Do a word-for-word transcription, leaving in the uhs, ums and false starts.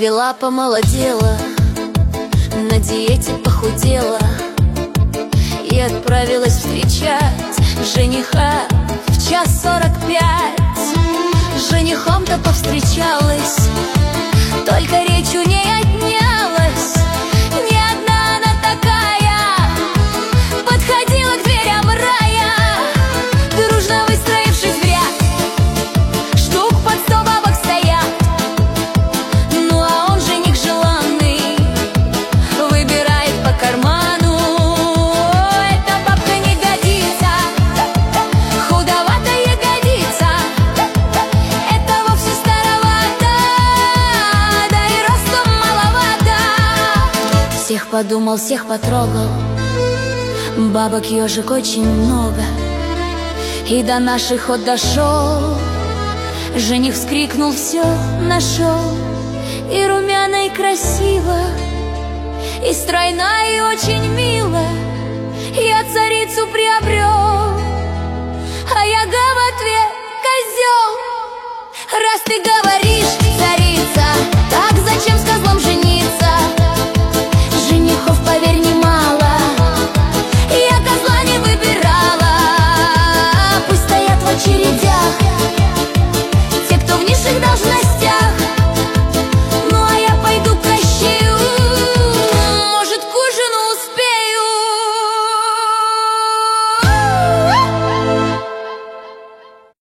Расцвела, помолодела, на диете похудела и отправилась встречать жениха в час сорок пять. С женихом-то повстречалась, только речь у ней отнялась. Не одна она такая подходила к дверям рая, дружно выстроившись в ряд, штук под сто бабок стоят. Ну а он, жених желанный, выбирает по карману. Эта бабка не годится, худоватая ягодица, это вовсе старовато, да и ростом маловато. Всех подумал, всех потрогал, бабок ежик очень много, и до наших ход дошел. Жених вскрикнул: все нашел, и румяна, и красиво, и стройна, и очень мило. Я царицу приобрел, а я в ответ козел. Раз ты говоришь, царица, так зачем с козлом жениться? Женихов, поверь, немало, я козла не выбирала. Пусть стоят в очередях те, кто в низших должностях.